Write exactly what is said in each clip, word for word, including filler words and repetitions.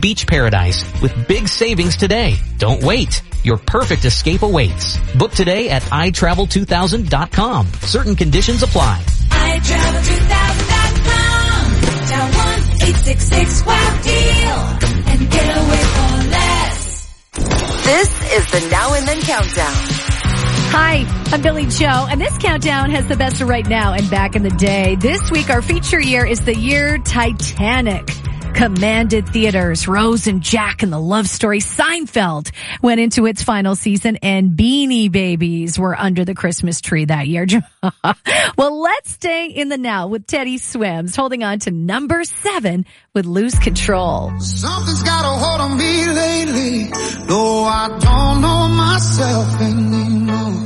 beach paradise with big savings today. Don't wait. Your perfect escape awaits. Book today at i travel two thousand dot com. Certain conditions apply. i travel two thousand dot com. Dial one eight six six wow deal and get away for less. This is the Now and Then Countdown. Hi, I'm Billy Joe, and this countdown has the best of right now and back in the day. This week, our feature year is the year Titanic commanded theaters. Rose and Jack and the love story Seinfeld went into its final season, and Beanie Babies were under the Christmas tree that year. Well, let's stay in the now with Teddy Swims, holding on to number seven with Lose Control. Something's got a hold on me lately. No, I don't know myself anymore.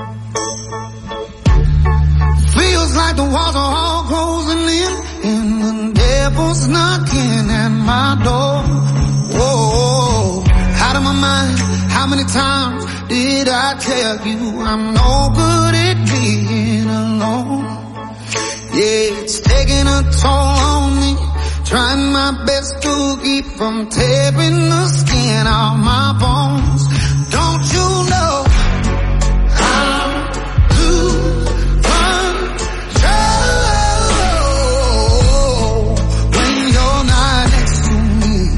Feels like the walls are all closing in, and the devil's knocking at my door. Whoa, out of my mind. How many times did I tell you I'm no good at being alone? Yeah, it's taking a toll on me, trying my best to keep from tearing the skin off my bones. Don't you know I'm losing control when you're not next to me?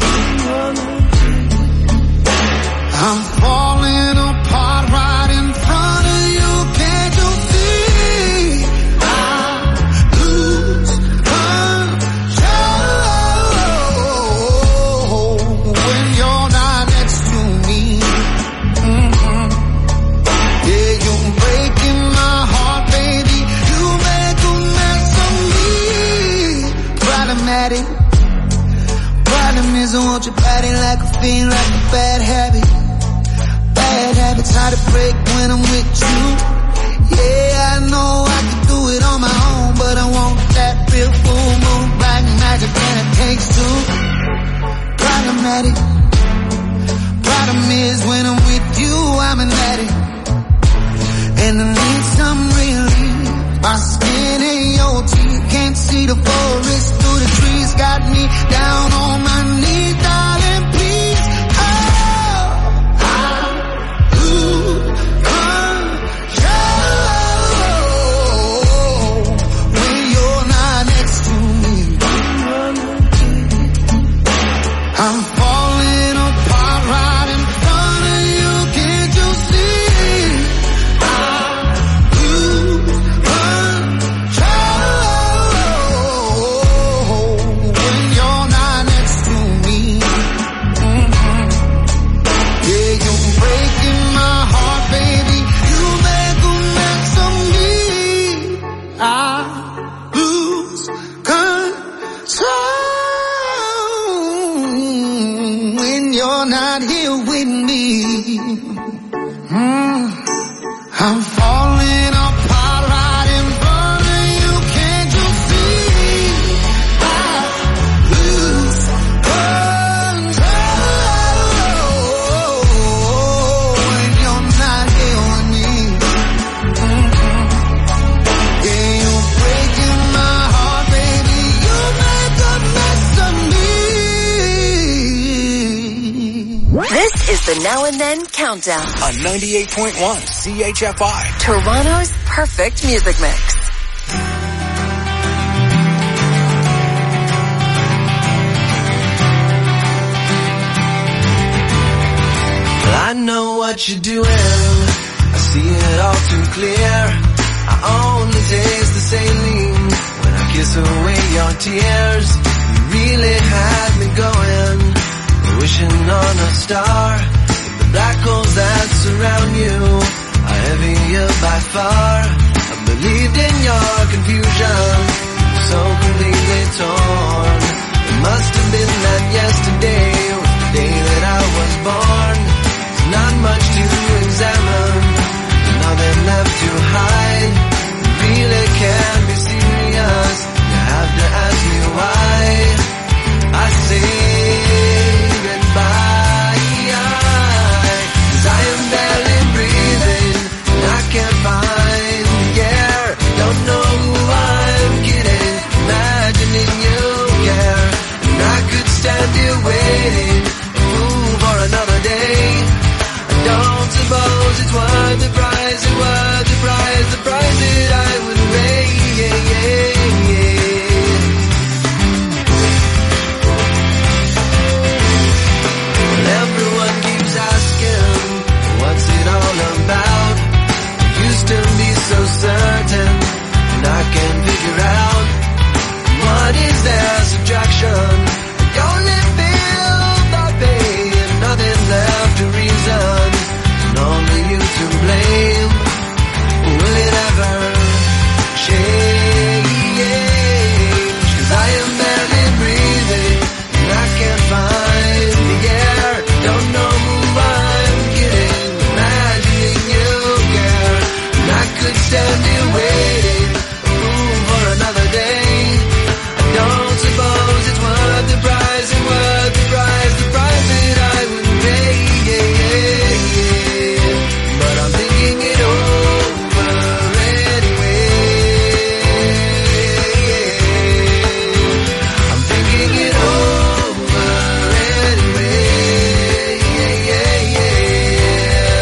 I'm falling apart right in front of you. Can't you see? I lose control when you're not next to me. Mm-hmm. Yeah, you're breaking my heart, baby. You make a mess of me. Problematic. Problem is I want your body like a fiend, like a bad habit. Bad habits hard to break when I'm with you. Yeah, I know I can do it on my own, but I want that real full moon, black magic, and it takes two. Problematic. Problem is when I'm with you, I'm an addict, and I need some relief. My skin ain't your teeth, can't see the forest through the trees. Got me down on my knees, darling, please. Oh, I lose control when you're not next to me. I'm falling apart right in front of you. Can't you see? I lose control when you're not next to me. Mm-hmm. Yeah, you're breaking my heart, baby. You make a mess of me. I lose control when you're not here with me. Mm. I'm falling apart right in front of you. Can't you see? I lose control when you're not here with me. Mm-hmm. Yeah, you're breaking my heart, baby. You make a mess of me. This is the Now and Then Countdown. On ninety-eight point one C H F I. Toronto's perfect music mix. I know what you're doing, I see it all too clear. I only taste the saline when I kiss away your tears. You really had me going, wishing on a star. But the black holes that surround you are heavier by far. I believed in your confusion, so completely torn. It must have been that yesterday was the day that I was born. There's not much to examine, nothing left to hide. You really can't be serious, you have to ask me why. I say goodbye, 'cause I am barely breathing, and I can't find the air. Don't know who I'm kidding, imagining you care. And I could stand here it's worth the price, it's worth the price, the price that I would pay. Yeah, yeah, yeah. Well, everyone keeps asking, what's it all about? Used to be so certain, and I can't figure out what is their subtraction. I only feel the pain, nothing left to reason, and only you to blame. Will it ever change? 'Cause I am barely breathing, and I can't find the air. Don't know who I'm kidding, imagining you care. And I could stand here waiting, room for another day. I don't suppose it's worth the price, it's worth the price, the price that I would pay. Yeah, yeah, yeah. But I'm thinking it over anyway. I'm thinking it over anyway. Yeah, yeah, yeah.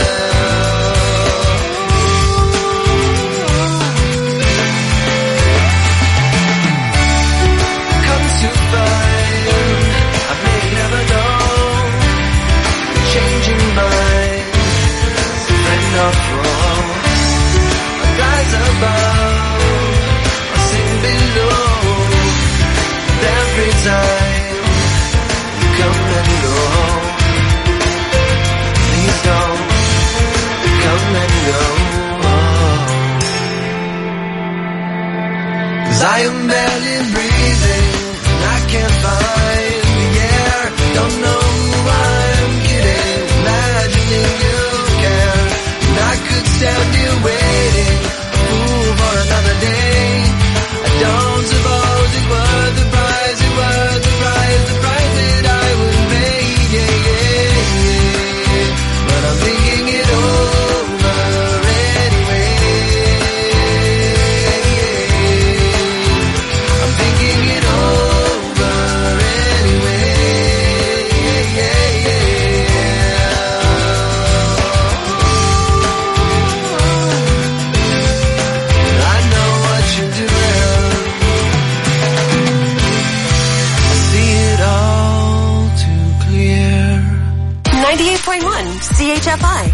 Come to find I may never know, changing minds, friend or foe. I rise above, I sing below. And every time you come and go, please don't come and go. 'Cause I am barely breathing, and I can't find the air. Don't know who I'm kidding, imagining you care. And I could stand here waiting, a fool for another day. I don't suppose it's worth the price, it's worth the price, the price that I would pay. Yeah, yeah, yeah. But I'm thinking it over anyway. I'm thinking it over anyway. Yeah, yeah, yeah. I know what you're doing. I see it all too clear. ninety-eight point one C H F I.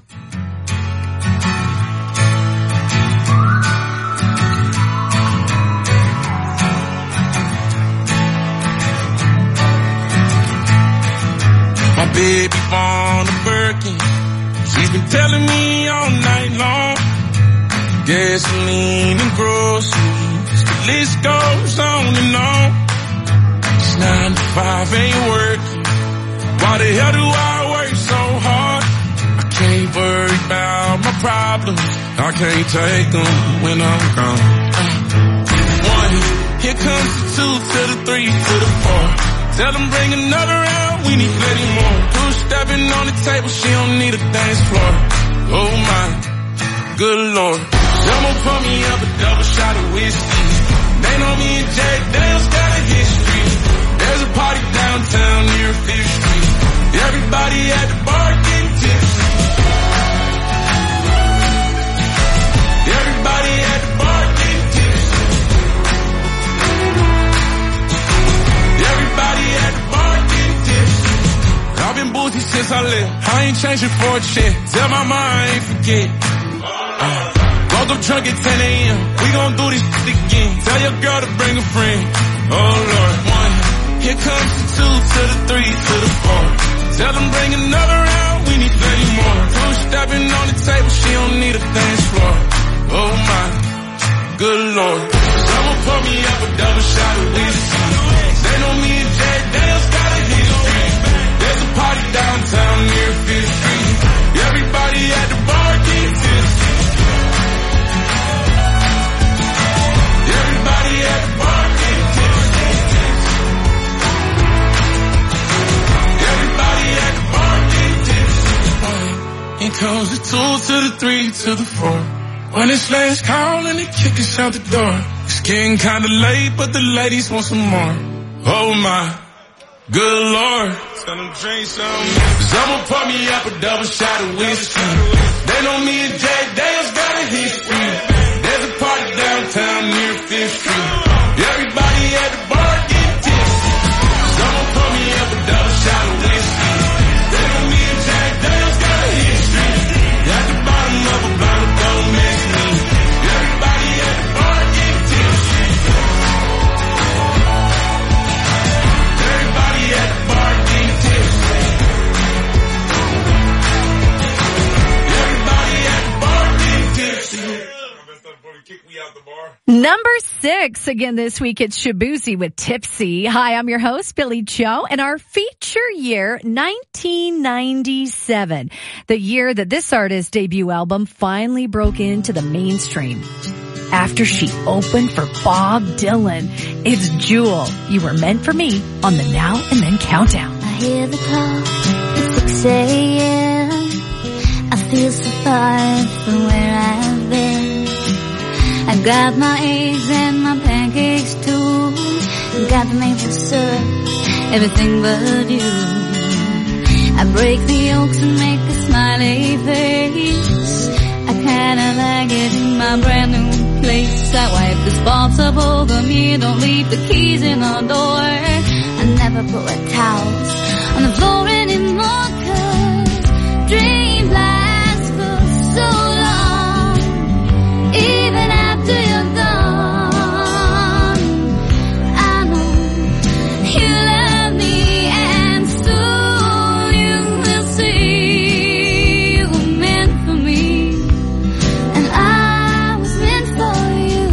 My baby born a Birkin. She's been telling me all night long. Gasoline and groceries, the list goes on and on. It's nine to five, ain't working. Why the hell do I work so hard? I can't worry about my problems, I can't take them when I'm gone. One, here comes the two to the three to the four. Tell them bring another round, we need plenty more. Two stepping on the table, she don't need a dance floor. Oh my, good lord. Someone pour me up a double shot of whiskey. They know me and Jack Daniels got a history. There's a party downtown near Fifth Street. Everybody at the bar getting tipsy. Everybody at the bar getting tipsy. Everybody at the bar getting tipsy. I've been boozy since I left. I ain't changing for a check. Tell my mom I ain't forget. Uh, woke up drunk at ten a.m. We gon' do this shit again. Tell your girl to bring a friend. Oh Lord. One, here comes the two to the three to the four. Tell them bring another round, we need plenty more. Two stepping on the table, she don't need a dance floor. Oh my, good lord. Someone pour me up a double shot of whiskey. They know me and Jack Daniels got a history. There's a party downtown near Fifth Street. Everybody at the bar getting tipsy. Everybody at the bar getting tipsy. Everybody at the bar getting tipsy. Here comes the two to the three to the four. When it's last call and they kick us out the door. It's getting kinda late, but the ladies want some more. Oh my, good lord. tell them drink some. Someone pour me up a double shot of whiskey. They know me and Jack Daniels got a history. There's a party downtown near Fifth Street. Everybody at the bar get tipsy. Someone pour me up a double shot of whiskey. They know me and Jack Daniels got a history. At the bottom of a bottle, don't mess me. Everybody at the bar get tipsy. Everybody at the bar get tipsy. Everybody at the bar get tipsy. Kick me out the bar. Number six, again this week, it's Shabuzi with Tipsy. Hi, I'm your host, Billy Joe, and our feature year, nineteen ninety-seven. The year that this artist's debut album finally broke into the mainstream. After she opened for Bob Dylan, it's Jewel. You Were Meant for Me on the Now and Then Countdown. I hear the call at six a.m. I feel so far from where I've been. I got my eggs and my pancakes too. Got the maple syrup, everything but you. I break the yolks and make a smiley face. I kinda like it in my brand new place. I wipe the spots up over me. Don't leave the keys in the door. I never put wet towels on the floor anymore, 'cause dreams last for so long. Even after you're gone, I know you love me, and soon you will see you were meant for me, and I was meant for you.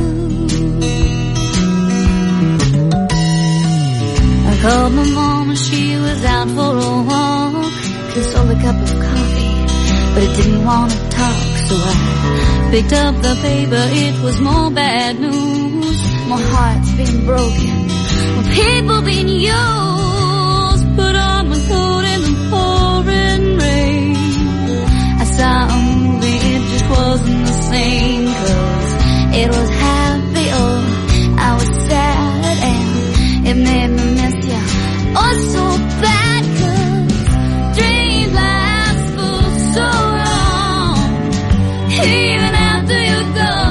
I called my mom and she was out for a walk. Just sold a cup of coffee, but it didn't want to talk, so I picked up the paper. It was more bad news, more hearts being broken, more people being used. Put on my coat in the pouring rain. I saw a movie, it just wasn't the same, 'cause it was happy or I was sad, and it made me miss you oh so bad, 'cause dreams last for so long. Even after you're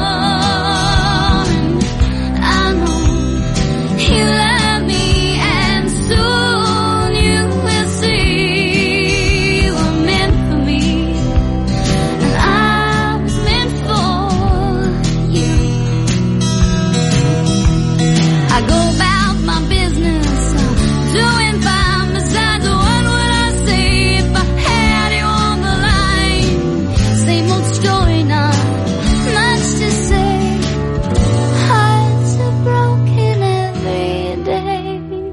gone, I know you love me, and soon you will see you were meant for me, and I was meant for you. I go about my business, doing fine. Besides, what would I say if I had you on the line? Same old story, not much to say. Hearts are broken every day.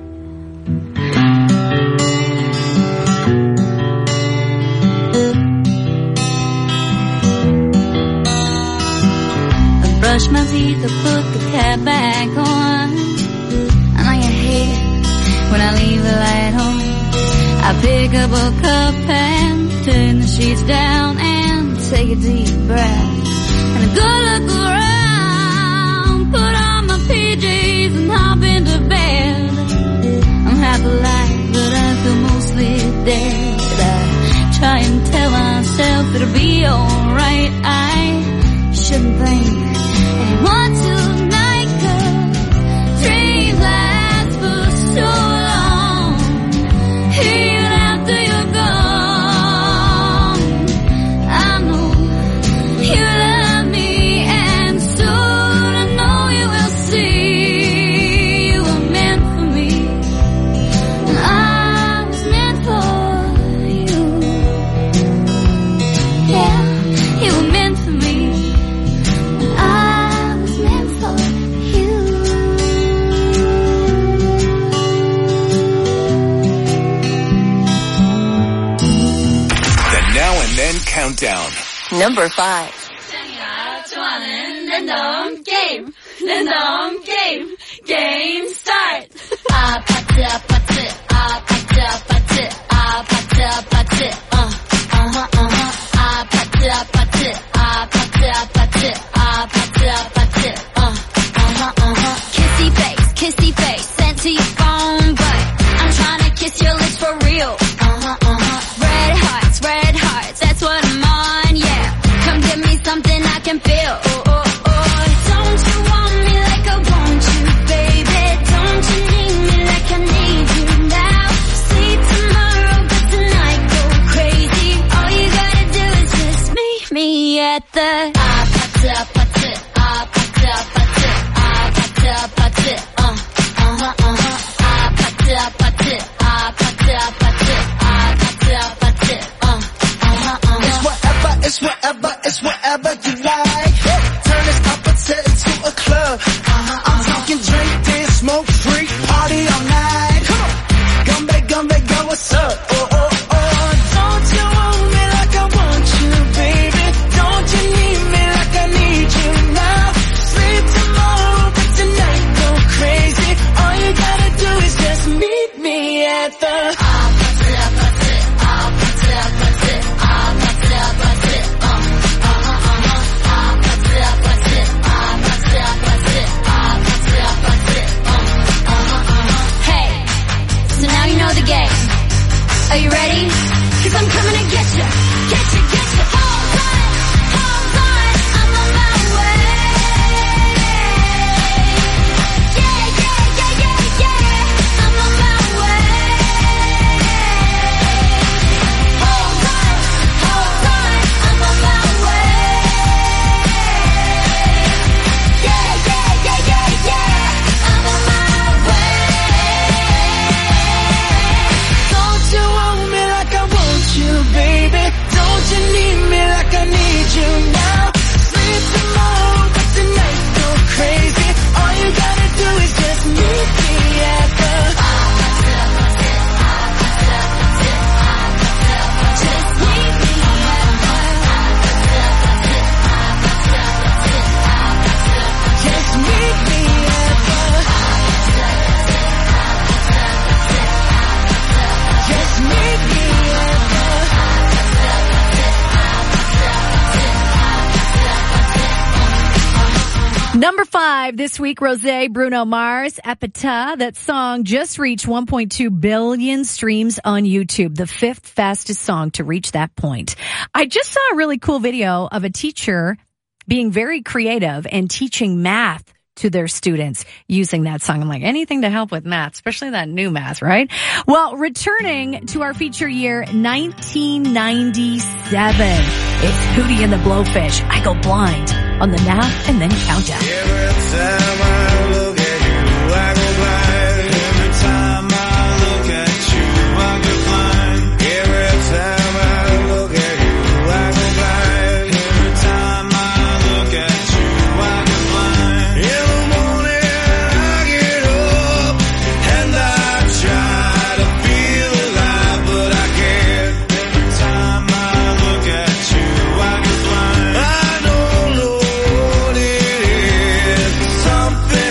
I brush my teeth, I put the cap back on. I know you hate it when I leave the light on. I pick up a cup and turn the sheets down and take a deep breath and a good look around. Put on my P Js and hop into bed. I'm half alive, but I feel mostly dead. I try and tell myself it'll be alright. I shouldn't think anymore tonight, 'cause dreams last for so long. Even after you're gone, I know you love me, and soon I know you will see you were meant for me, and I was meant for you. Yeah, you were meant for me, and I was meant for you. The Now and Then Countdown. Number five. 좋아하는 랜덤 게임, 랜덤 게임, 게임 start. 아파트 아파트 아파트 아파트 아파트 아파트 어 어허 어허 아파트 아파트 아파트 아파트 아파트 아파트 어 어허 어허 kissy face kissy face sent to your phone, but I'm trying to kiss your lips for real. at the 아파트 아파트 아파트 아파트 아파트 아파트 어 어허 어허 아파트 아파트 아파트 아파트 아파트 아파트 어 어허 어허 It's whatever, it's whatever, it's whatever you like. Turn this opposite into a club. I'm talking drink, dance, smoke, freak, party all night. Come on, gumbe, gumbe, go, what's up? Oh, oh, oh. Don't you want me like I want you, baby? Don't you need me like I need you now? Sleep tomorrow, but tonight go crazy. All you gotta do is just meet me at the 아파트, 아파트, 아파트, 아파트, 아파트, 아파트, 어, 어허, 어허. 아파트, 아파트, 아파트, 아파트, 아파트, 아파트, 어, 어허, 어허. Hey, so now you know the game. Are you ready? Cause I'm coming to get you, get you, get you. Hold on, hold on, I'm on my way. Yeah, yeah, yeah, yeah, yeah, I'm on my way. Hold on, hold on, I'm on my way. Yeah, yeah, yeah, yeah, yeah, I'm on my way. Don't you want me like I want you, baby? Don't you need me like I need you now? Sleep tomorrow, but tonight go crazy. All you gotta do is just meet me at the Just meet me at Just meet me at the Just meet me at Number five this week, Rosé, Bruno Mars, Epita. That song just reached one point two billion streams on YouTube, the fifth fastest song to reach that point. I just saw a really cool video of a teacher being very creative and teaching math to their students using that song. I'm like, anything to help with math, especially that new math, right? Well, returning to our feature year, nineteen ninety-seven. It's Hootie and the Blowfish. I Go Blind on the Now and Then Countdown. Every time I look at you, I go blind. Every time I look at you, I go blind. Every time I look at you, I go blind. Every time I look at you, I go blind. In the morning I get up and I try to feel alive, but I can't. Every time I look at you, I go blind. I don't know what it is, something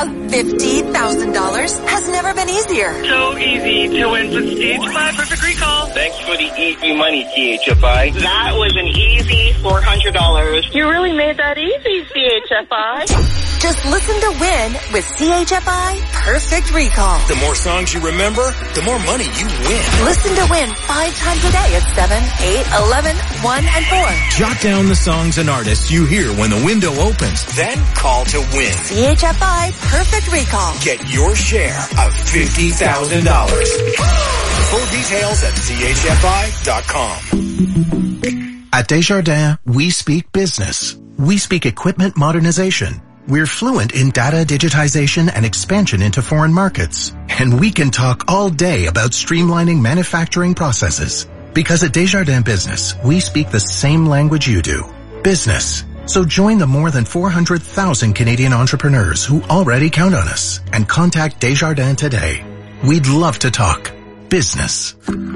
of fifty thousand dollars has never been easier. So easy to win with C H F I Perfect Recall. Thanks for the easy money, C H F I. That was an easy four hundred dollars. You really made that easy, C H F I. Just listen to win with C H F I Perfect Recall. The more songs you remember, the more money you win. Listen to win five times a day at seven, eight, eleven, one, and four. Jot down the songs and artists you hear when the window opens. Then call to win. C H F I Perfect Recall. Get your share of fifty thousand dollars. Full details at C H F I dot com. At Desjardins, we speak business. We speak equipment modernization. We're fluent in data digitization and expansion into foreign markets. And we can talk all day about streamlining manufacturing processes. Because at Desjardins Business, we speak the same language you do. Business. So join the more than four hundred thousand Canadian entrepreneurs who already count on us and contact Desjardins today. We'd love to talk. Business.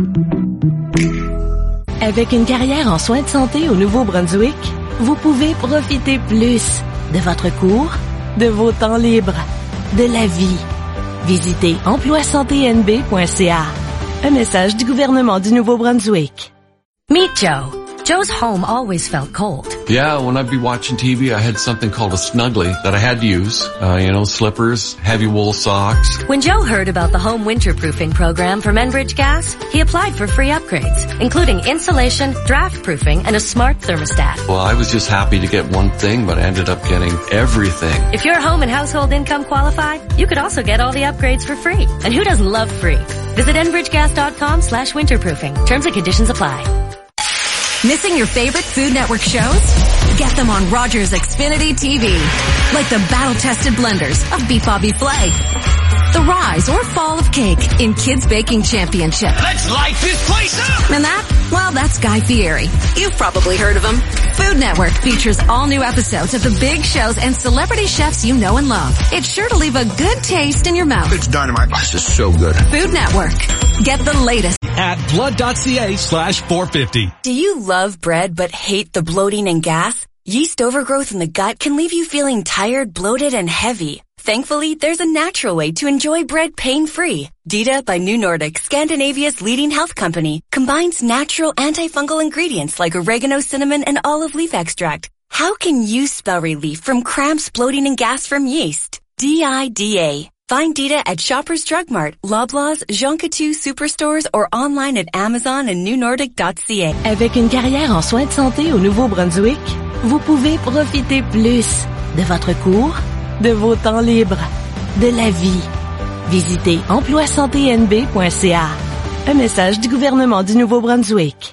Avec une carrière en soins de santé au Nouveau-Brunswick, vous pouvez profiter plus de votre cours, de vos temps libres, de la vie. Visitez emploi santé n b point c a. Un message du gouvernement du Nouveau-Brunswick. Meet Joe. Joe's home always felt cold. Yeah, when I'd be watching T V, I had something called a Snuggly that I had to use. Uh, you know, slippers, heavy wool socks. When Joe heard about the home winterproofing program from Enbridge Gas, he applied for free upgrades, including insulation, draft proofing, and a smart thermostat. Well, I was just happy to get one thing, but I ended up getting everything. If you're home and household income qualified, you could also get all the upgrades for free. And who doesn't love free? Visit enbridgegas.com slash winterproofing. Terms and conditions apply. Missing your favorite Food Network shows? Get them on Rogers Xfinity T V. Like the battle-tested blenders of Beef Bobby Flay, the rise or fall of cake in Kids Baking Championship. Let's light this place up! And that? Well, that's Guy Fieri. You've probably heard of him. Food Network features all new episodes of the big shows and celebrity chefs you know and love. It's sure to leave a good taste in your mouth. It's dynamite. This is so good. Food Network. Get the latest at blood.ca slash 450. Do you love bread but hate the bloating and gas? Yeast overgrowth in the gut can leave you feeling tired, bloated, and heavy. Thankfully, there's a natural way to enjoy bread pain-free. Dita by New Nordic, Scandinavia's leading health company, combines natural antifungal ingredients like oregano, cinnamon, and olive leaf extract. How can you spell relief from cramps, bloating, and gas from yeast? D I D A. Find Dita at Shoppers Drug Mart, Loblaws, Jean Coutu Superstores, or online at Amazon and new nordic dot c a. Avec une carrière en soins de santé au Nouveau-Brunswick, vous pouvez profiter plus de votre cours, de vos temps libres, de la vie. Visitez emploi santé n b point c a. Un message du gouvernement du Nouveau-Brunswick.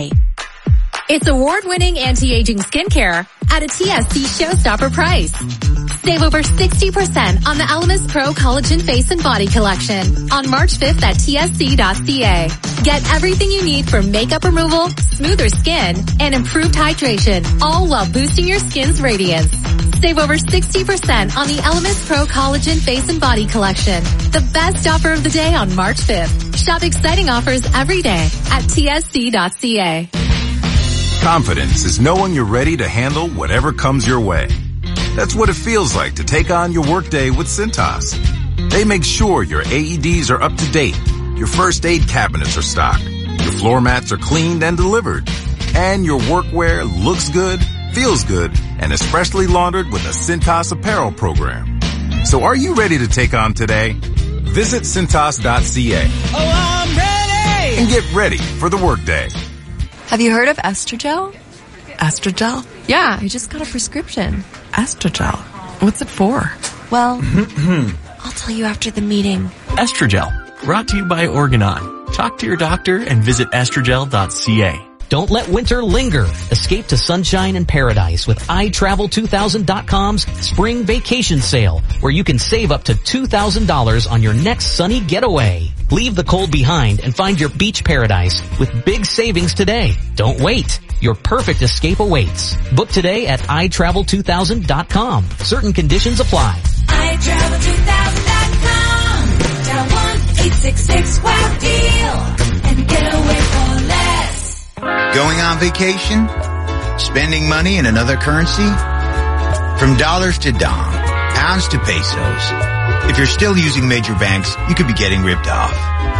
It's award-winning anti-aging skincare at a T S C showstopper price. Save over sixty percent on the Elemis Pro Collagen Face and Body Collection on March fifth at T S C dot c a. Get everything you need for makeup removal, smoother skin, and improved hydration, all while boosting your skin's radiance. Save over sixty percent on the Elemis Pro Collagen Face and Body Collection. The best offer of the day on March fifth. Shop exciting offers every day at T S C dot c a. Confidence is knowing you're ready to handle whatever comes your way. That's what it feels like to take on your workday with Cintas. They make sure your A E Ds are up to date, your first aid cabinets are stocked, your floor mats are cleaned and delivered, and your workwear looks good, feels good, and is freshly laundered with a Cintas apparel program. So are you ready to take on today? Visit Cintas dot c a. Oh, I'm ready! And get ready for the workday. Have you heard of Estrogel? Estrogel? Yeah, I just got a prescription. Estrogel? What's it for? Well, I'll tell you after the meeting. Estrogel, brought to you by Organon. Talk to your doctor and visit estrogel dot c a. Don't let winter linger. Escape to sunshine and paradise with i travel two thousand dot com's spring vacation sale, where you can save up to two thousand dollars on your next sunny getaway. Leave the cold behind and find your beach paradise with big savings today. Don't wait. Your perfect escape awaits. Book today at i travel two thousand dot com. Certain conditions apply. i travel two thousand dot com. Dial one eight six six wow deal and get away for less. Going on vacation? Spending money in another currency? From dollars to Dom, pounds to pesos. If you're still using major banks, you could be getting ripped off.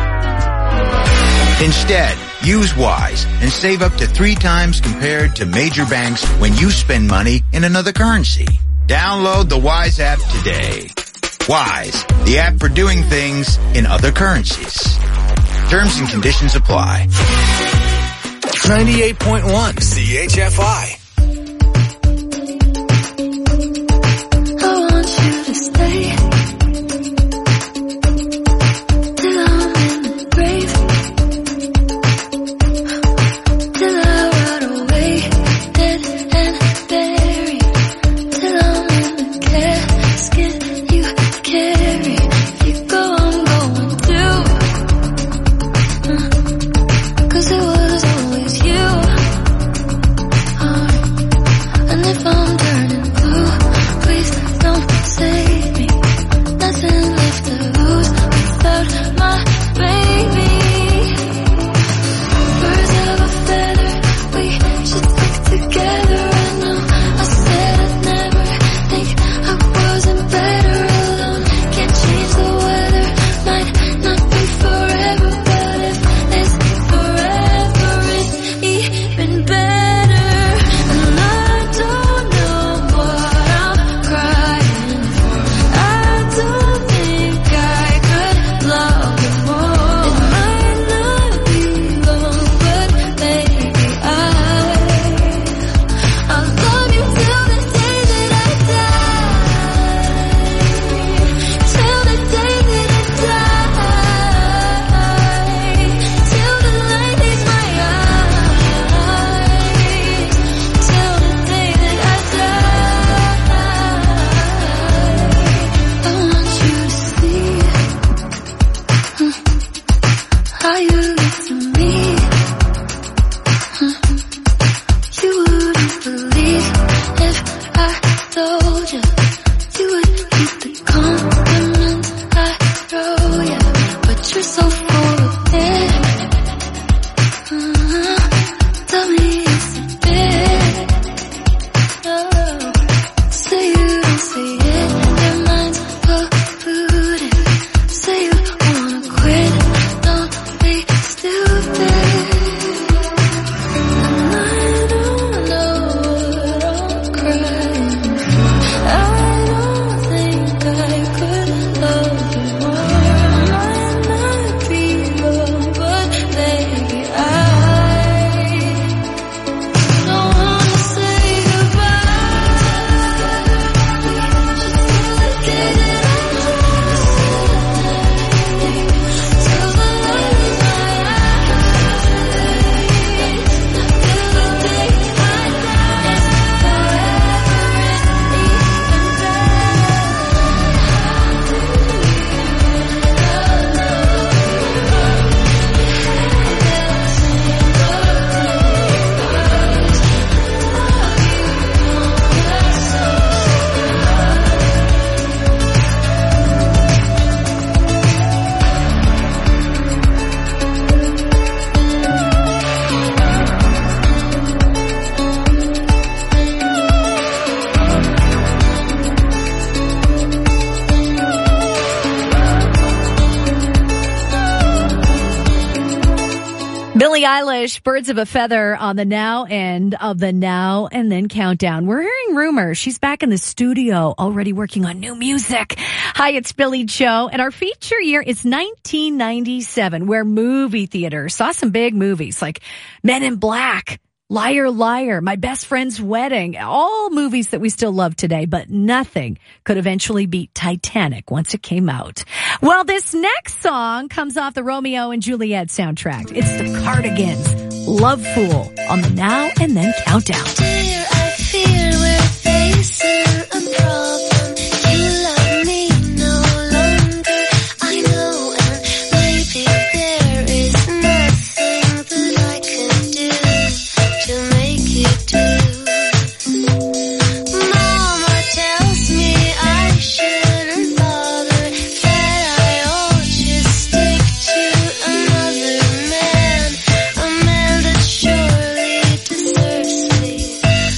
Instead, use Wise and save up to three times compared to major banks when you spend money in another currency. Download the Wise app today. Wise, the app for doing things in other currencies. Terms and conditions apply. ninety-eight point one C H F I. I want you to stay till I'm in the grave, till I rot away, dead and buried, till I'm in the casket you carry. If you go, I'm going too, 'cause it was always you. Uh, and if I'm turning blue, please don't save me. Nothing left to lose without my baby. Birds of a feather, we should stick together. I know I said I'd never think I wasn't better alone. Can't change the weather, might not be forever, but if this forever is even better. And I don't know what I'm crying for. I don't think I could love you more. It might not be long, but maybe I I'll love you till the day that I die. Till the day that I die. Till the light leaves my eyes. Till the day that I die. I want you to see how you look to me. You wouldn't believe if I told you. You would keep the compliments I throw you, but you're so full of it. Uh, Tell me it's a bit. Oh, say you don't see it, your mind's polluted. Say you wanna quit, don't be stupid. And I don't know what I'm crying for. I don't think I could love you more. Might not be wrong, but maybe I don't wanna say goodbye. Till the day that I till the light in my eyes. Till the day I die, Billie Eilish, Birds of a Feather on the now end of the Now and Then Countdown. We're hearing rumors she's back in the studio already working on new music. Hi, it's Billie Joe, and our feature year is nineteen ninety-seven, where movie theaters saw some big movies like Men in Black, Liar, Liar, My Best Friend's Wedding, all movies that we still love today, but nothing could eventually beat Titanic once it came out. Well, this next song comes off the Romeo and Juliet soundtrack. It's the Cardigans, Love Fool, on the Now and Then Countdown. Dear, I fear we're facing a problem. You love me no longer, I know, and maybe there is nothing that I could do to make you do. Mama tells me I shouldn't bother, that I ought to stick to another man, a man that surely deserves me.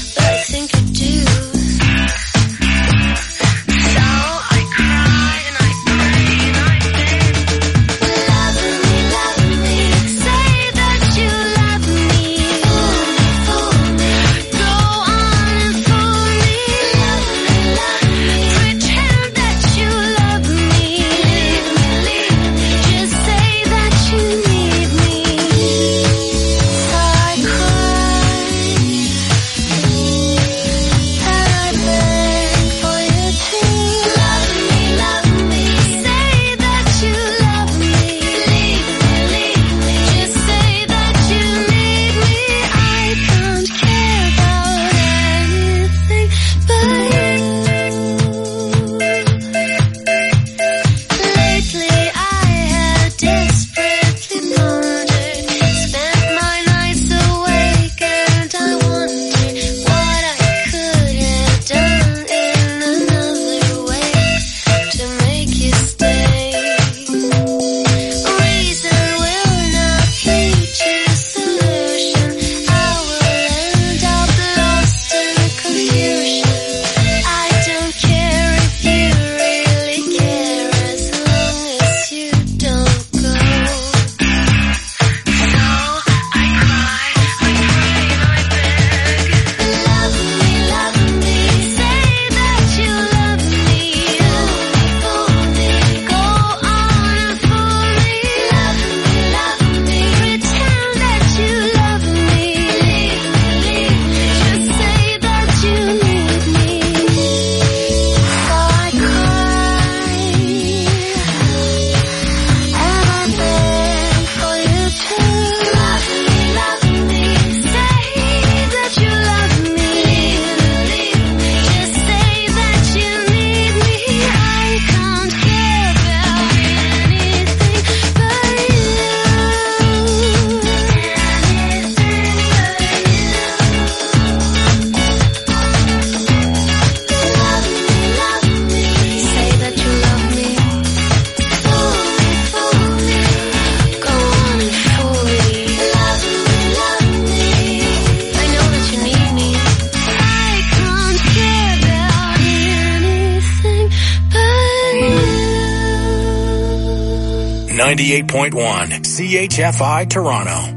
ninety-eight point one C H F I Toronto.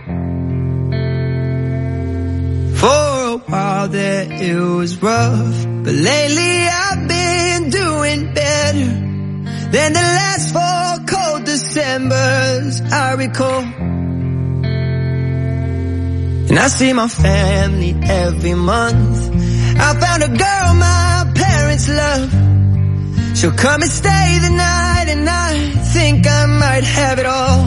For a while there it was rough, but lately I've been doing better than the last four cold Decembers I recall. And I see my family every month. I found a girl my parents love. She'll come and stay the night, and I think I might have it all.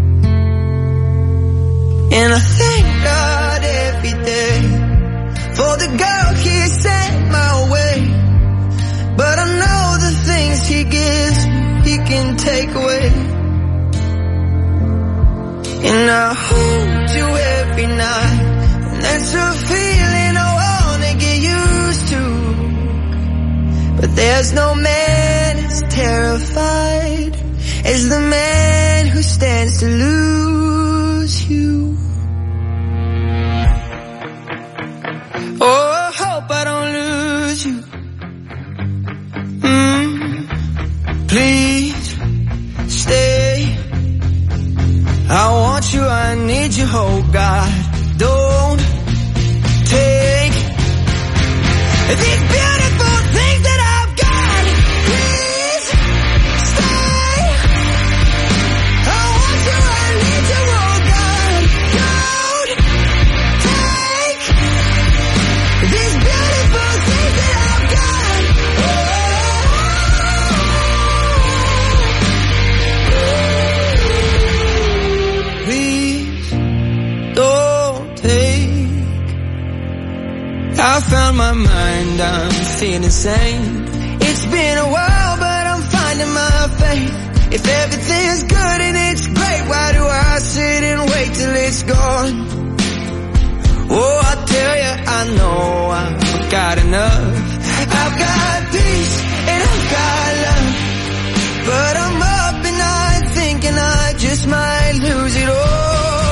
And I thank God every day for the girl he sent my way. But I know the things he gives he can take away. And I hold you every night, and that's a feeling I wanna get used to. But there's no man as terrified as the man who stands to lose you. Oh, I hope I don't lose you. Mm, please stay. I want you, I need you, oh God. Don't take these beautiful things that I've got. Please stay. I want you, I need you, oh God. Don't take these beautiful things that I've got. Oh. Please don't take. I found my mind, I'm feeling sane. It's been a while, but I'm finding my faith. If everything's good and it's great, why do I sit and wait till it's gone? Oh, I tell you, I know I've got enough. I've got peace and I've got love, but I'm up at night thinking I just might lose it all.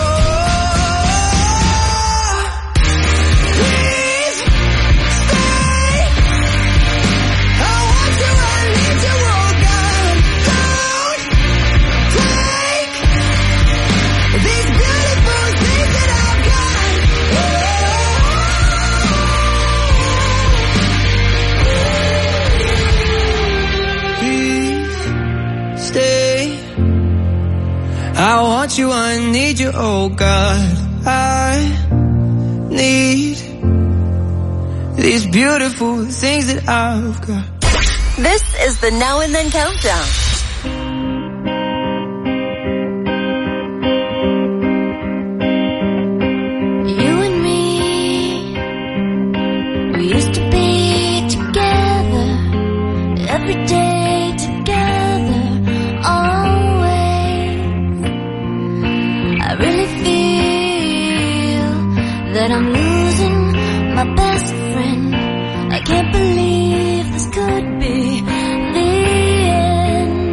Please stay. I want you, I need you, oh God. Don't take these beautiful things that I've got. Please stay. I want you, I need you, oh God. I need these beautiful things that I've got. This is the Now and Then Countdown. You and me, we used to be together, every day together, always. I really feel that I'm losing my best friend. I can't believe this could be the end.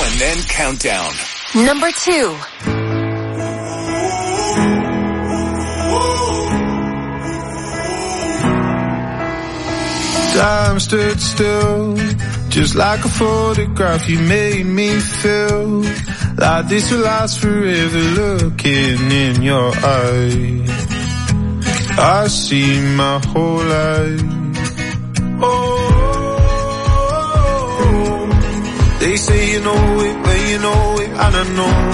and then countdown. Number two. Time stood still, just like a photograph. You made me feel like this will last forever. Looking in your eyes, I see my whole life. Oh, they say you know it, but you know it, and I know.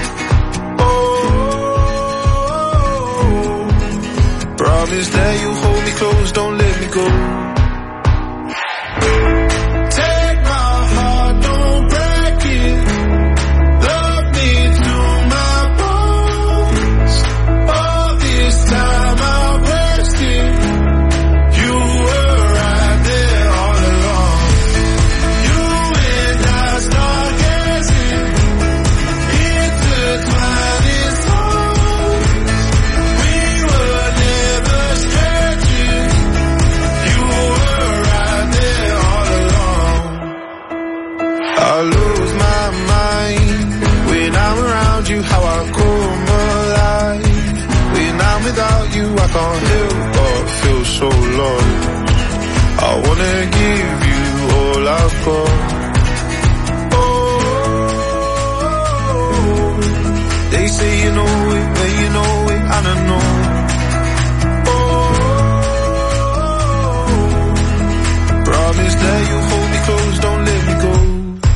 Oh, promise that you'll hold me close, don't let me go. I can't help but feel so lost. I wanna give you all I've got. Oh, they say you know it, but you know it, and I know. Oh, promise that you'll hold me close, don't let me go.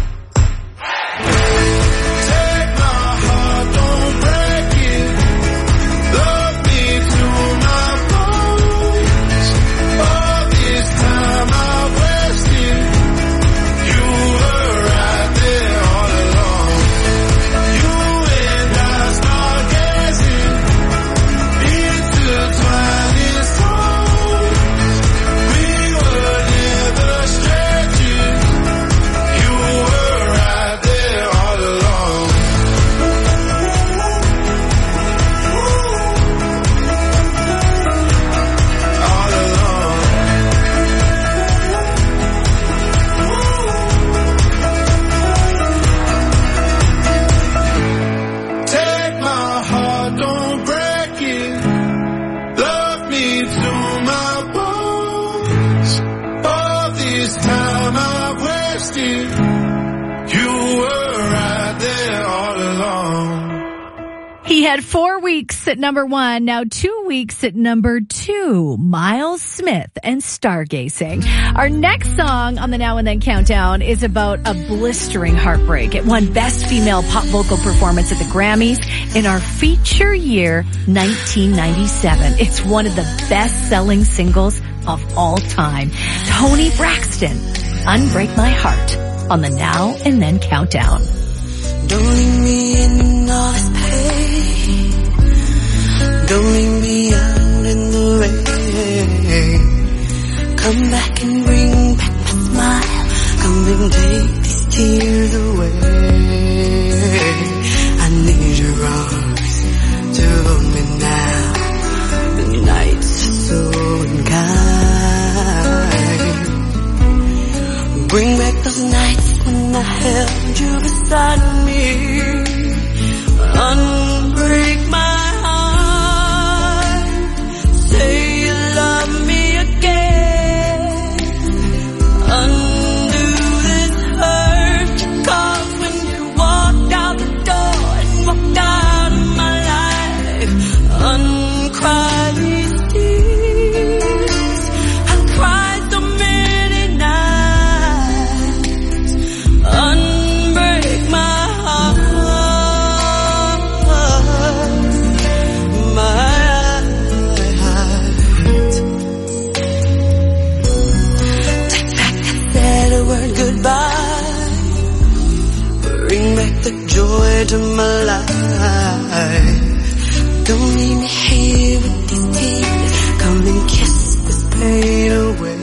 Four weeks at number one, now two weeks at number two, Miles Smith and Stargazing. Our next song on the Now and Then Countdown is about a blistering heartbreak. It won Best Female Pop Vocal Performance at the Grammys in our feature year, nineteen ninety-seven. It's one of the best-selling singles of all time. Toni Braxton, Unbreak My Heart, on the Now and Then Countdown. Don't leave me in all this pain. Don't leave me out in the rain. Come back and bring back my smile. Come and take these tears away. I need your arms to hold me now. The nights are so unkind. Bring back those nights when I held you beside me. Unbreak my heart. Say you love me again. Undo this hurt you caused when you walked out the door and walked out of my life. Uncry these tears. I've cried so many nights. Unbreak my heart. Joy to my life. Don't leave me here with these tears. Come and kiss this pain away.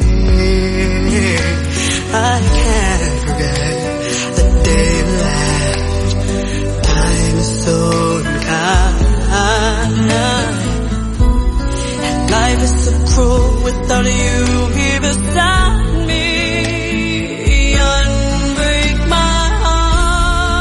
I can't forget the day you left. Time is so unkind. Life is so cruel without you here beside me. Unbreak my heart.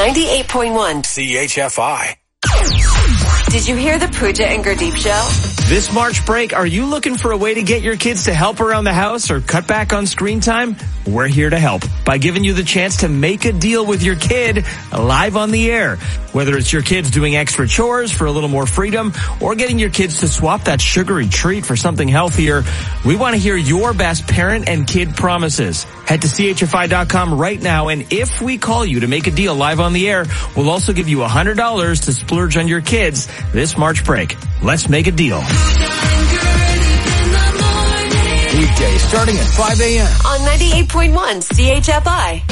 ninety-eight point one C H F I. Did you hear the Pooja and Gurdeep show? This March break, are you looking for a way to get your kids to help around the house or cut back on screen time? We're here to help by giving you the chance to make a deal with your kid live on the air. Whether it's your kids doing extra chores for a little more freedom or getting your kids to swap that sugary treat for something healthier, we want to hear your best parent and kid promises. Head to C H F I dot com right now, and if we call you to make a deal live on the air, we'll also give you one hundred dollars to splurge on your kids this March break. Let's make a deal. Weekday starting at five a.m. on ninety-eight point one C H F I.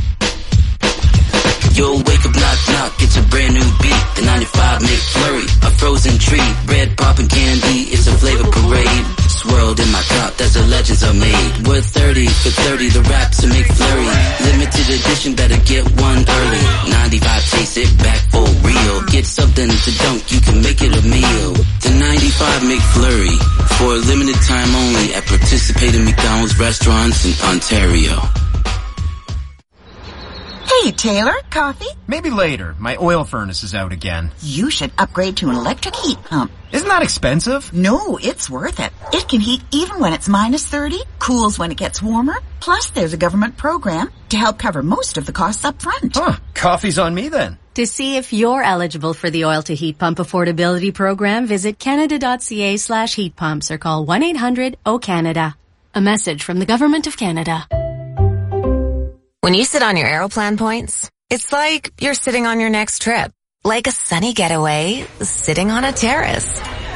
You'll wake up, knock, knock, it's a brand new beat. The ninety-five McFlurry, a frozen treat. Bread, poppin' candy, it's a flavor parade. Swirled in my cup, that's the legends are made. We're thirty for thirty, the rap's a McFlurry. Limited edition, better get one early. ninety-five, taste it back for real. Get something to dunk, you can make it a meal. The ninety-five McFlurry, for a limited time only at participating McDonald's restaurants in Ontario. Hey, Taylor, coffee? Maybe later. My oil furnace is out again. You should upgrade to an electric heat pump. Isn't that expensive? No, it's worth it. It can heat even when it's minus thirty, cools when it gets warmer. Plus, there's a government program to help cover most of the costs up front. Huh, coffee's on me then. To see if you're eligible for the Oil to Heat Pump Affordability Program, visit canada.ca slash heat pumps or call one eight hundred O Canada. A message from the Government of Canada. When you sit on your Aeroplan points, it's like you're sitting on your next trip. Like a sunny getaway, sitting on a terrace.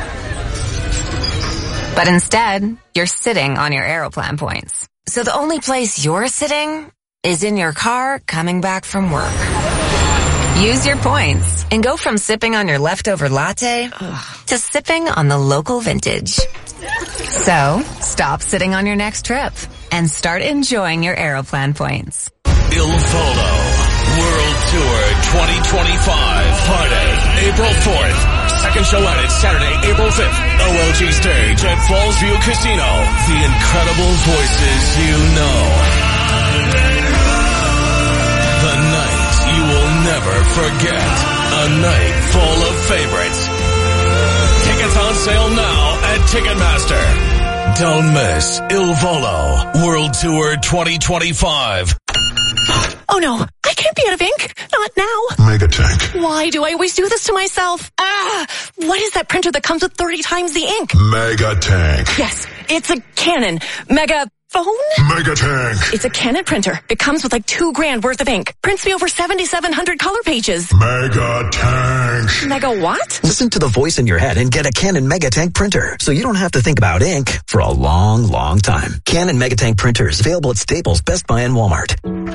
But instead, you're sitting on your Aeroplan points. So the only place you're sitting is in your car coming back from work. Use your points and go from sipping on your leftover latte to sipping on the local vintage. So, stop sitting on your next trip and start enjoying your Aeroplan points. Il Volo World Tour twenty twenty-five. Friday, April fourth. Second show added Saturday, April fifth. O L G stage at Fallsview Casino. The incredible voices you know. The night you will never forget. A night full of favorites. Tickets on sale now at Ticketmaster. Don't miss Il Volo World Tour twenty twenty-five. Oh no, I can't be out of ink. Not now. Megatank. Why do I always do this to myself? Ah, what is that printer that comes with thirty times the ink? Megatank. Yes, it's a Canon. Mega phone? Megatank. It's a Canon printer. It comes with like two grand worth of ink. Prints me over seventy-seven hundred color pages. Megatank. Mega what? Listen to the voice in your head and get a Canon Megatank printer so you don't have to think about ink for a long, long time. Canon Megatank printers available at Staples, Best Buy, and Walmart.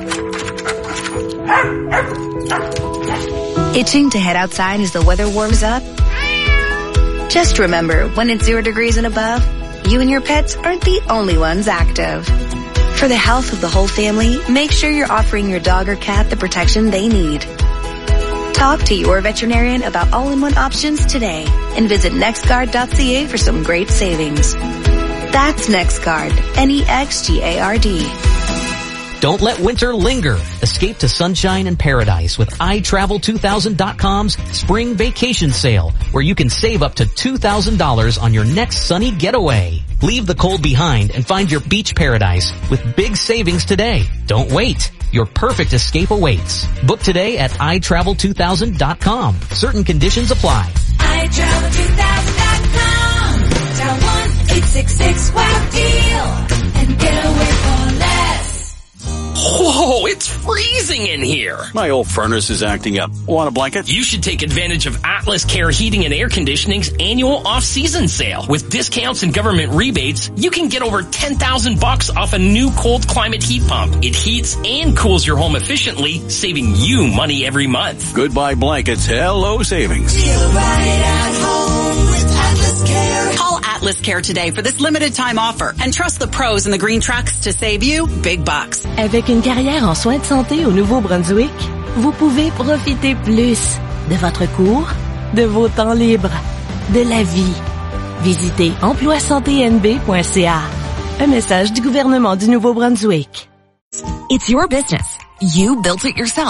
Itching to head outside as the weather warms up? Just remember, when it's zero degrees and above, you and your pets aren't the only ones active. For the health of the whole family, make sure you're offering your dog or cat the protection they need. Talk to your veterinarian about all-in-one options today and visit nextguard dot c a for some great savings. That's NextGuard, N E X G A R D. Don't let winter linger. Escape to sunshine and paradise with i travel two thousand dot com's spring vacation sale, where you can save up to two thousand dollars on your next sunny getaway. Leave the cold behind and find your beach paradise with big savings today. Don't wait. Your perfect escape awaits. Book today at i travel two thousand dot com. Certain conditions apply. i travel two thousand dot com. Dial one eight six six wow deal and get away for less. Whoa, it's freezing in here. My old furnace is acting up. Want a blanket? You should take advantage of Atlas Care Heating and Air Conditioning's annual off-season sale. With discounts and government rebates, you can get over ten thousand bucks off a new cold climate heat pump. It heats and cools your home efficiently, saving you money every month. Goodbye blankets. Hello savings. Feel right at home with Atlas Care. Call Atlas Care today for this limited time offer and trust the pros in the green trucks to save you big bucks. Avec une carrière en soins de santé au Nouveau-Brunswick, vous pouvez profiter plus de votre cours, de vos temps libres, de la vie. Visitez emploi santé n b point c a. Un message du gouvernement du Nouveau-Brunswick. It's your business. You built it yourself.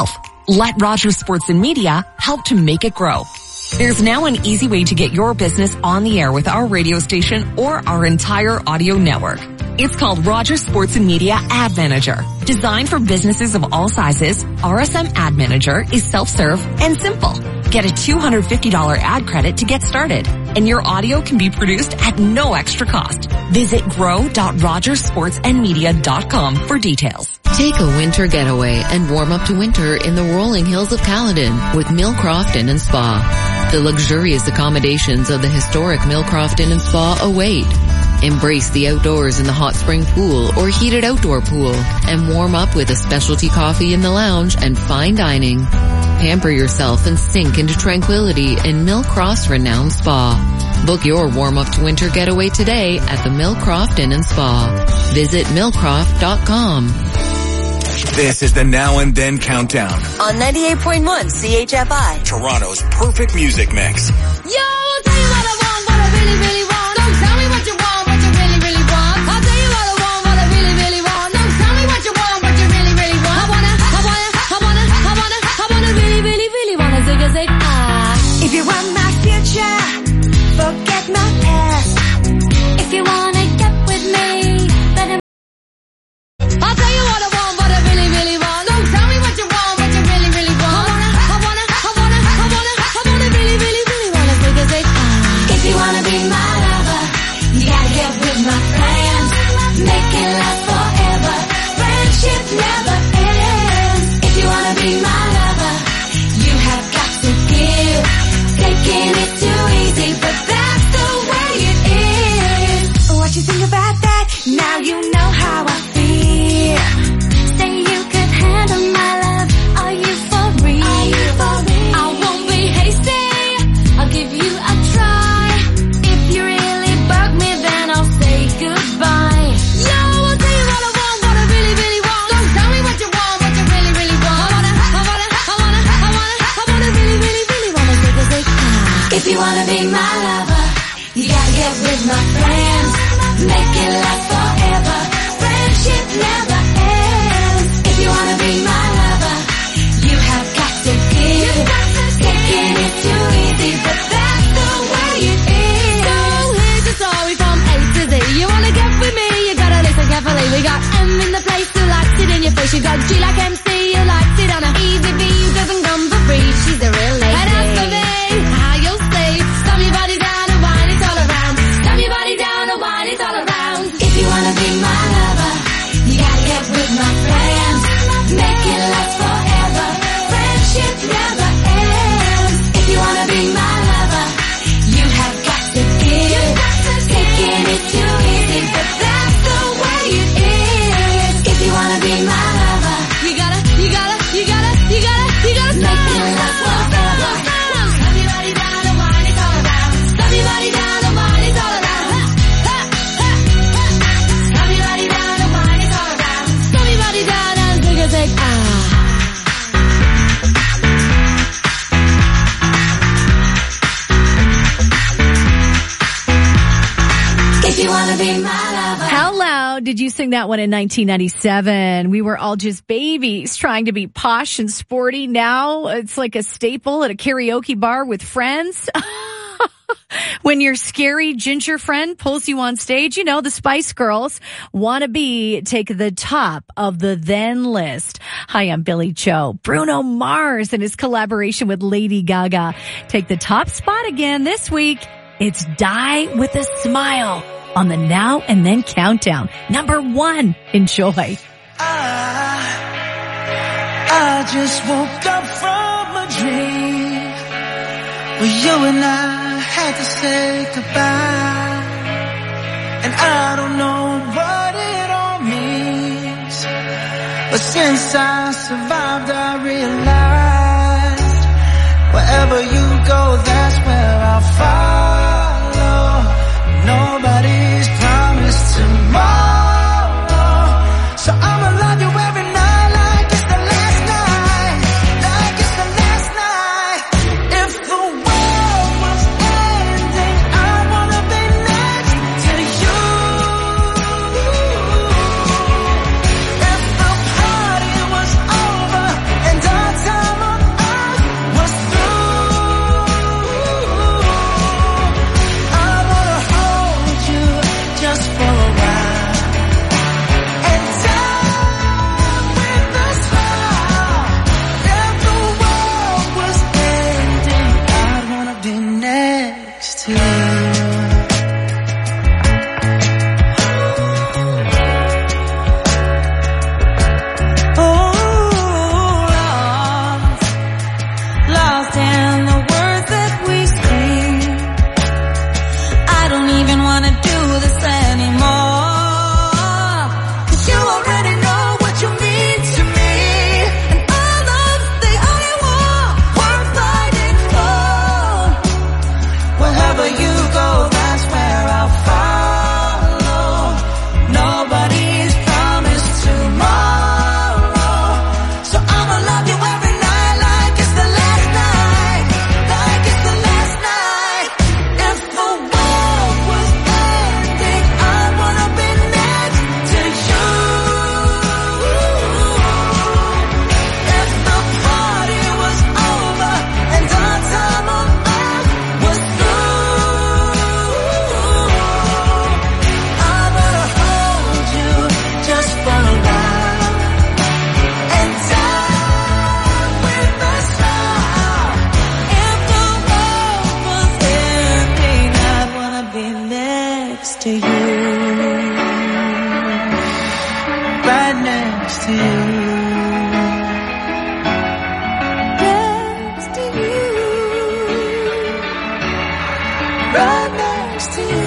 Let Rogers Sports and Media help to make it grow. There's now an easy way to get your business on the air with our radio station or our entire audio network. It's called Rogers Sports and Media Ad Manager. Designed for businesses of all sizes, R S M Ad Manager is self-serve and simple. Get a two hundred fifty dollars ad credit to get started, and your audio can be produced at no extra cost. Visit grow dot rogers sports and media dot com for details. Take a winter getaway and warm up to winter in the rolling hills of Caledon with Millcroft Inn and Spa. The luxurious accommodations of the historic Millcroft Inn and Spa await. Embrace the outdoors in the hot spring pool or heated outdoor pool and warm up with a specialty coffee in the lounge and fine dining. Pamper yourself and sink into tranquility in Millcroft's renowned spa. Book your warm-up to winter getaway today at the Millcroft Inn and Spa. Visit millcroft dot com. This is the Now and Then Countdown. On ninety-eight point one C H F I. Toronto's perfect music mix. Yo, I'll tell you what I want, what I really, really want. Don't tell me what you want, what you really, really want. I'll tell you what I want, what I really, really want. Don't tell me what you want, what you really, really want. I wanna, I wanna, I wanna, I wanna, I wanna really, really, really wanna zig a zig ah. If you want my future, forget my past. If you wanna get with me, better. I'll tell you what I want, what I really, really want. Don't tell me what you want, what you really, really want. I wanna, I wanna, I wanna, I wanna, I wanna really, really, really wanna zig a zig ah. If you wanna be my lover, you gotta get with my friends. Make it last forever. Friendship never ends. If you wanna be my lover, you have got to give. Taking it too easy, but that's the way it is. What you think about that? Now you know how I feel. Say you could handle my love. Are you for real? Are you for real? I won't be hasty. I'll give you a try. If you really bug me, then I'll say goodbye. Yo, I'll tell you what I want, what I really, really want. Don't tell me what you want, what you really, really want. I wanna, I wanna, I wanna, I wanna, I wanna really, really, really wanna zig a zig ah. If you wanna be my lover, you gotta get with my friends. Make it last forever. Friendship never ends. If you wanna be my lover, you have got to give. Taking it too easy, but that's the way it is. So here's the story from A to Z. You wanna get with me, you gotta listen carefully. We got M in the place who likes it in your face. You got G like M C, who likes it on a easy B, who doesn't come for free. She's a real lady. And as for me, how you'll say, stomp your body down and wine it all around. Stomp your body down and wine it all around. If you wanna be my lover, you gotta get with my friends. Make it last forever. Friendship never ends. If you wanna be my lover, you have got to give. Taking it too easy, but that's the way it is. If you wanna be my lover, you gotta, you gotta, you gotta, you gotta, you gotta make it last forever. Stomp your body down and wine it all around. Stomp your body down and wine it all around. Stomp your body down and wine it all around. Stomp your body down and zig a zig ah. If you wanna be my lover. How loud did you sing that one in nineteen ninety-seven? We were all just babies trying to be posh and sporty. Now it's like a staple at a karaoke bar with friends. When your scary ginger friend pulls you on stage, you know, the Spice Girls wanna be take the top of the then list. Hi, I'm Billy Joe. Bruno Mars and his collaboration with Lady Gaga take the top spot again this week. It's Die With a Smile on the Now and Then Countdown. Number one. Enjoy. I, I just woke up from a dream where you and I had to say goodbye. And I don't know what it all means, but since I survived I realized wherever you go, that's where I'll follow. Nobody's promised tomorrow, so I'ma love you every night like it's the last night, like it's the last night. If the world was ending, I wanna be next to you. If the party was over and our time next to you. Next to you. Right next to you.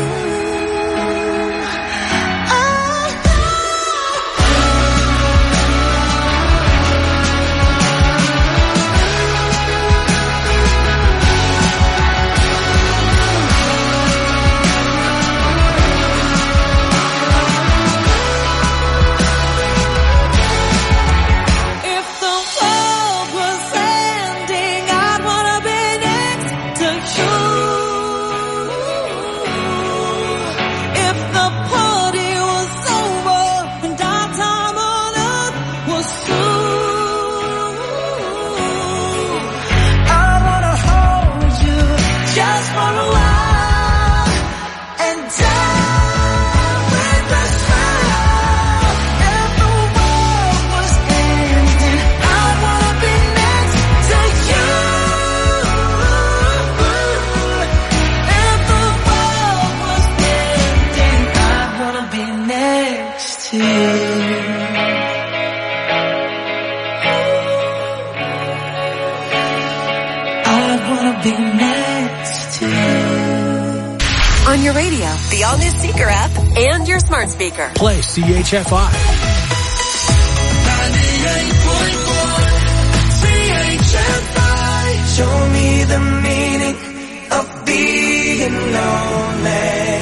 On your radio, the all-new Seeker app, and your smart speaker. Play C H F I. ninety-eight point four C H F I. Show me the meaning of being lonely.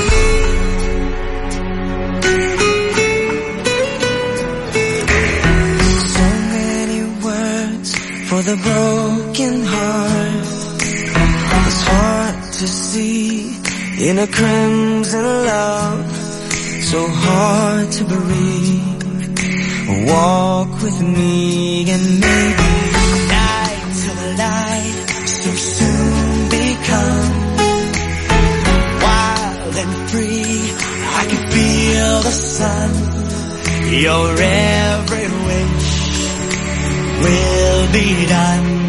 So many words for the broken heart. It's hard to see in a crimson love, so hard to breathe. Walk with me and maybe night till the light so soon become wild and free. I can feel the sun. Your every wish will be done.